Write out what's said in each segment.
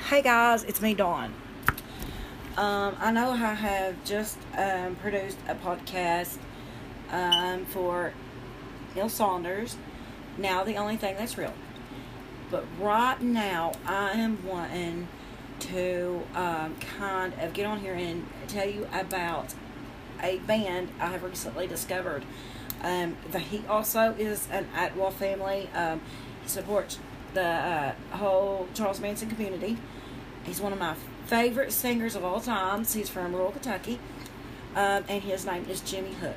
Hey guys, it's me, Dawn. I know I have just produced a podcast for Neil Saunders, Now the Only Thing That's Real. But right now, I am wanting to kind of get on here and tell you about a band I have recently discovered. He also is an Atwell family. He supports the whole Charles Manson community. He's one of my favorite singers of all time. He's from rural Kentucky, and his name is Jimmy Hook.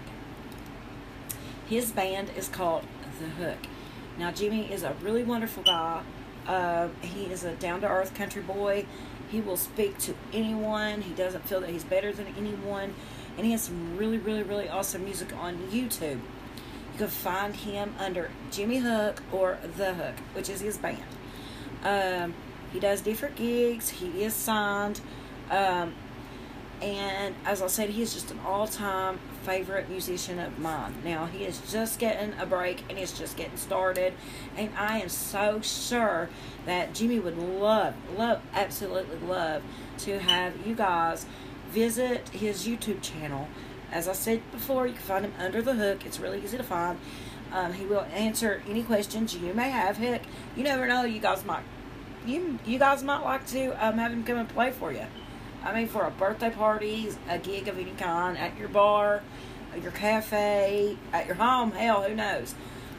His band is called The Hook. Now, Jimmy is a really wonderful guy. He is a down-to-earth country boy. He will speak to anyone. He doesn't feel that he's better than anyone. And he has some really, really, really awesome music on YouTube. You can find him under Jimmy Hook or The Hook, which is his band. He does different gigs. He is signed. And as I said, he's just an all-time favorite musician of mine. Now, he is just getting a break and he's just getting started. And I am so sure that Jimmy would absolutely love to have you guys visit his YouTube channel. As I said before, you can find him under The Hook. It's really easy to find. He will answer any questions you may have. Heck, you never know. You guys might like to have him come and play for you. I mean, for a birthday party, a gig of any kind, at your bar, your cafe, at your home. Hell, who knows?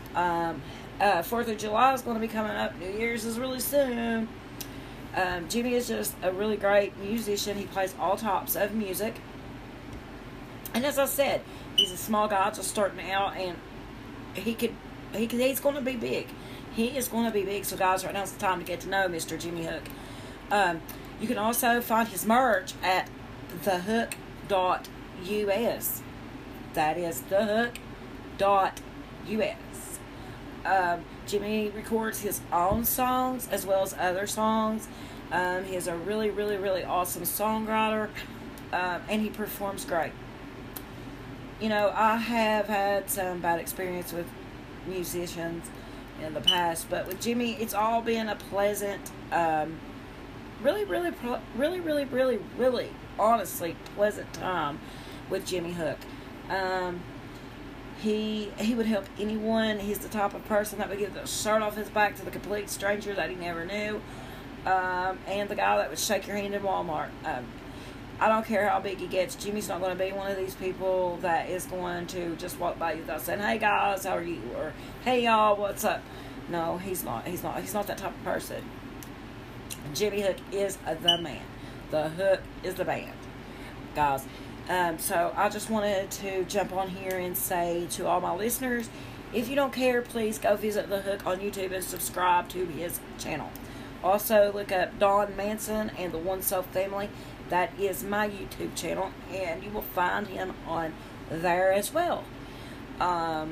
4th of July is going to be coming up. New Year's is really soon. Jimmy is just a really great musician. He plays all types of music. And as I said, he's a small guy just starting out, and he's going to be big. He is going to be big. So, guys, right now is the time to get to know Mr. Jimmy Hook. You can also find his merch at thehook.us. That is thehook.us. Jimmy records his own songs as well as other songs. He is a really, really, really awesome songwriter, and he performs great. You know, I have had some bad experience with musicians in the past, but with Jimmy, it's all been a pleasant, really, honestly, pleasant time with Jimmy Hook. He would help anyone. He's the type of person that would give the shirt off his back to the complete stranger that he never knew, and the guy that would shake your hand in Walmart. I don't care how big he gets. Jimmy's not going to be one of these people that is going to just walk by you without saying, "Hey guys, how are you?" or "Hey y'all, what's up?" No, he's not. He's not that type of person. Jimmy Hook is the man. The Hook is the band, guys. So I just wanted to jump on here and say to all my listeners, if you don't care, please go visit The Hook on YouTube and subscribe to his channel. Also, look up Don Manson and the One Self Family. That is my YouTube channel, and you will find him on there as well. I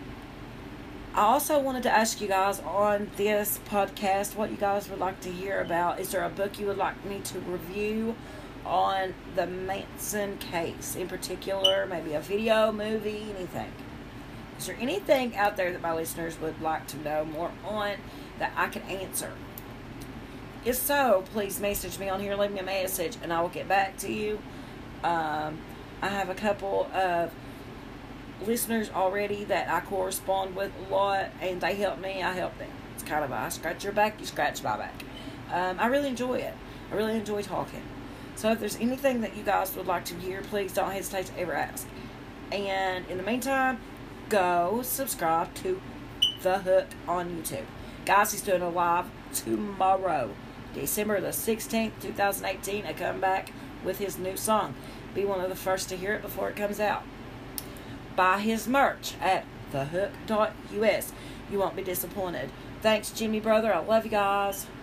also wanted to ask you guys on this podcast what you guys would like to hear about. Is there a book you would like me to review on the Manson case in particular? Maybe a video, movie, anything. Is there anything out there that my listeners would like to know more on that I can answer? If so, please message me on here, leave me a message, and I will get back to you. I have a couple of listeners already that I correspond with a lot, and they help me, I help them. It's kind of I scratch your back, you scratch my back. I really enjoy it. I really enjoy talking. So if there's anything that you guys would like to hear, please don't hesitate to ever ask. And in the meantime, go subscribe to The Hook on YouTube. Guys, he's doing a live tomorrow, December the 16th, 2018, a comeback with his new song. Be one of the first to hear it before it comes out. Buy his merch at thehook.us. You won't be disappointed. Thanks, Jimmy brother. I love you guys.